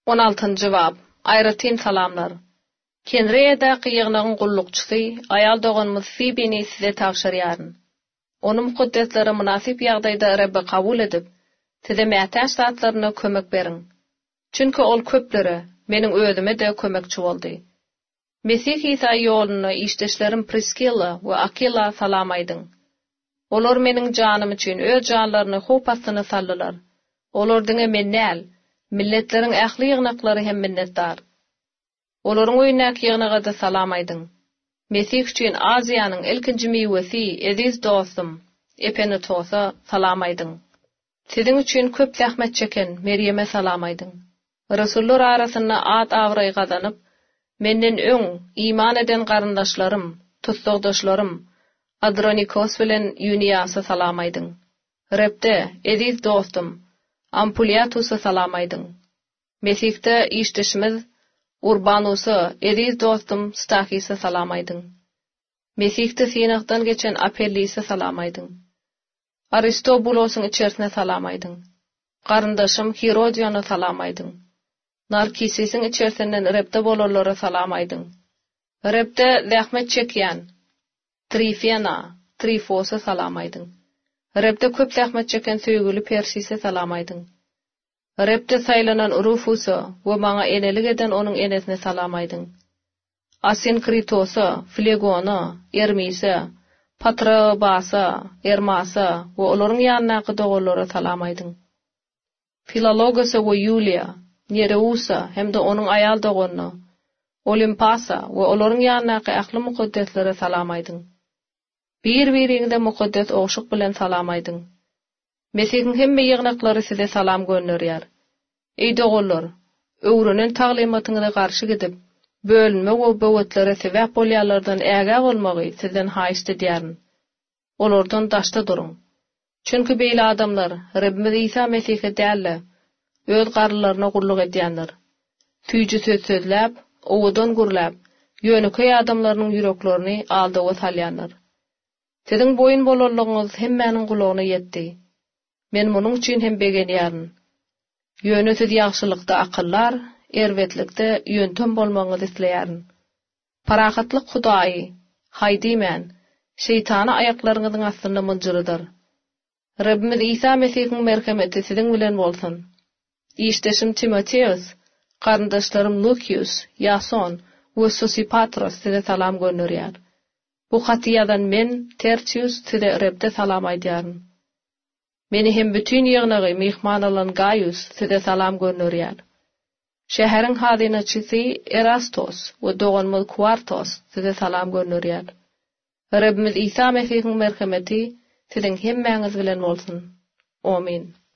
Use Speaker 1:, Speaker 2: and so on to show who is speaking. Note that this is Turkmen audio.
Speaker 1: 16-njy bab. Aýratyn salamlar. Kenreýede gyýygnygyn gullukçysy, aýal doganymyz Fibini size tagşyrýaryn. Onu mukaddeslere münasip ýagdaýda Rabbi kabul edip, size mätäç zatlaryna kömek beriň. Çünki ol köplere, meniň özüme de kömekçi boldy. Mesih İsa ýoluny işdeşlerim Priskilla we Aquila salam aýdyň. Olar meniň janym üçin öz janlaryny hopasyna saldylar. Olar diňe men näl, milletleriň ähli ýygnaklary hem minnetdar. Olaryň öýnek ýygnaga da salam aýdyň. Mesih üçin Aziýanyň ilkinji meýwesi, eziz dostum, Epenetosa salam aýdyň. Siziň üçin köp zähmet çeken Meryeme salam aýdyň. Rasullar arasyna at awry gazanyp, menden öň iman eden garyndaşlarym, tutdagdaşlarym Adronikos bilen Yuniasa salam aýdyň. Repde, eziz dostum, Ampuliatusa salam aýdyň. Mesihde işdeşimiz Urbanusa, eziz dostum Stakisa salam aýdyň. Mesihde sinagdan geçen Apellisa salam aýdyň. Aristobulosyň içerisine salam aýdyň. Garyndaşym Herodiana salam aýdyň. Narkisisin içerisinden Repde bolarlara salam aýdyň. Repde zähmet çekýän Trifena, Trifosa salam aýdyň. Repde köp zähmet çeken söýgüli Persise salam aýdyň. Repde saýlanan Rufusa we maňa enelik eden onuň enesine salam aýdyň. Asinkritos'a, Flegona, Ermisa, Patrobasa, Ermasa we olaryň ýanynaky dogalara salam aýdyň. Filologosa we Yulia, Nereusa hemde onuň aýal doganyna, Olimpasa we olaryň ýanynaky ähli mukaddeslere salam aýdyň. Bir-biriňde mukaddes ogşuk bilen salam aýdyň. Mesihiň hemme ýygnaklary size salam gönderýär. Ey dogallar, öwrenen taglimatyňyza garşy gidip, bölünme we böwetlere sebäp bolýarlardan ägä bolmagy sizden haýyş edýärin. Olardan daşda duruň. Çünki beýle adamlar Rabbimiz İsa Mesih'e dälle, öz garlylaryna gulluk edýänler. Tüýji söz sözläp, owadan gurlap, ýöneköy adamlarynyň ýüreklerini aldyga salýanlar. Siziň boyun bolarlygyňyz hemmäniň gulagyna ýetdi. Men munuň üçin hem begenýärin. Ýönesiz ýagşylykda akyllar, erwetlikde ýöntem bolmagyňyzy isleýärin. Parahatlyk Hudaý, haýdyman, şeytana aýaklaryňyzyň astyna mınjyrydyr. Rabbimiz İsa Mesih'iň merhameti siziň bilen bolsun. İşdeşim Timoteus, garyndaşlarym Lukius, Yason we Sosipatros size salam gönderýär. Bu haty ýazan men Tertius size Rabde salam aýdýaryn. Meni hem bütün ýygnagy mehman alan Gaius size salam gönderýär. Şäheriň hazynaçysy Erastos we doganymyz Quartos size salam gönderýär. Rabbimiz İsa Mesih'iň merhameti siziň hemmäňiz bilen bolsun. Amin.